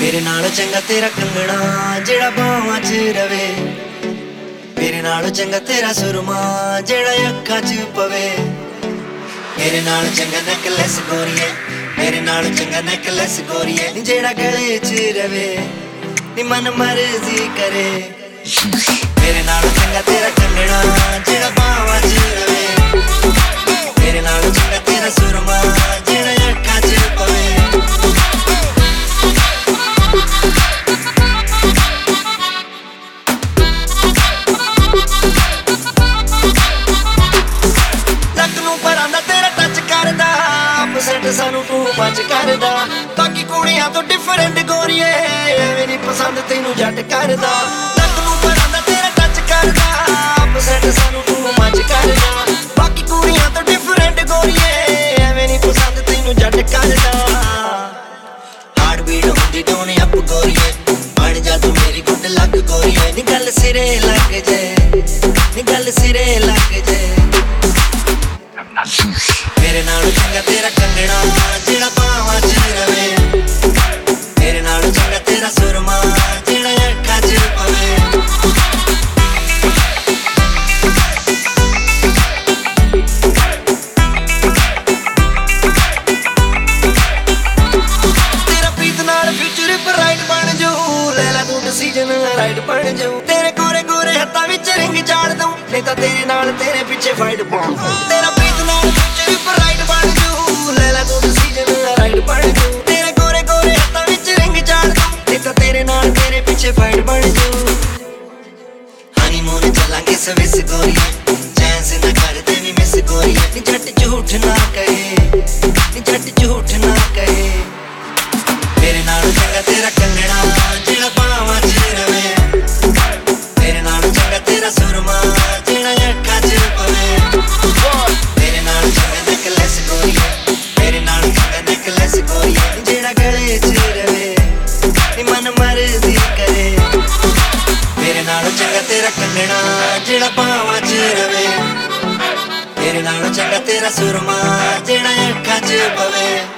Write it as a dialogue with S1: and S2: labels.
S1: मेरे नाल चंगा तेरा कंगना जेड़ा बावां च रवे, मेरे नाल चंगा तेरा सुरमा जेड़ा अखां च पवे। मेरे नाल चंगा नेकलेस गोरिए, मेरे नाल चंगा नेकलेस गोरिए जेड़ा गले च रवे नी मन मर्जी करे। मेरे नाल चंगा तेरा कंगना जेड़ा बावां च रवे, मेरे नाल चंगा तेरा सुरमा जेड़ा अखां च पवे। सानू तू बच करदा बाकी कुड़ियां तो डिफरेंट गोरिए एवें नी पसंद तैनू जट करदा। लक नू परांदा तेरा टच करदा अपसेट सानू तू बच करदा बाकी कुड़ियां तो डिफरेंट गोरिए एवें नी पसंद तैनू जट करदा। हार्ट बीट हुंदी डोने अप गोरिए बन जा तू मेरी गुड लक गोरिए नी गल सिरे लग जे, नी गल सिरे लग जे। मेरे नाल चंगा तेरा कंगना जेड़ा बावां च रवे, मेरे नाल चंगा तेरा सुरमा जेड़ा अखां च पवे। तेरा प्रीत नाल फ्यूचर ब्राइट बन जाऊ, ले ला तू डिसीजन राइट बन जाऊ। तेरे गोरे गोरे हत्थां विच रिंग चाड़ दूं नहीं तां तेरे नाल तेरे पिछे फाइट पाऊं। तेरा प्रीत नाल फ्यूचर ब्राइट बन जाऊ, ले ला तू डिसीजन राइट बन जाऊ। तेरे गोरे गोरे हत्थां विच रिंग चाड़ दूं नहीं तां तेरे नाल तेरे पिछे फाइट बन जाऊ। हनीमून चलांगे स्विस गोरिए चैन से ना करदे नी मिस गोरिए नी जट झूठ ना कहे, नी जट झूठ ना कहे। मेरे नाल चंगा तेरा कंगना जेड़ा बावां च रवे, मेरे नाल चंगा तेरा सुरमा जेड़ा अखां च पवे। मेरे नाल चंगा नेकलेस गोरिए, मेरे नाल चंगा नेकलेस गोरिए जेड़ा गले च रवे नी मन मर्जी करे। मेरे नाल चंगा तेरा कंगना जेड़ा बावां च रवे, मेरे नाल चंगा तेरा सुरमा जेड़ा अखां च पवे।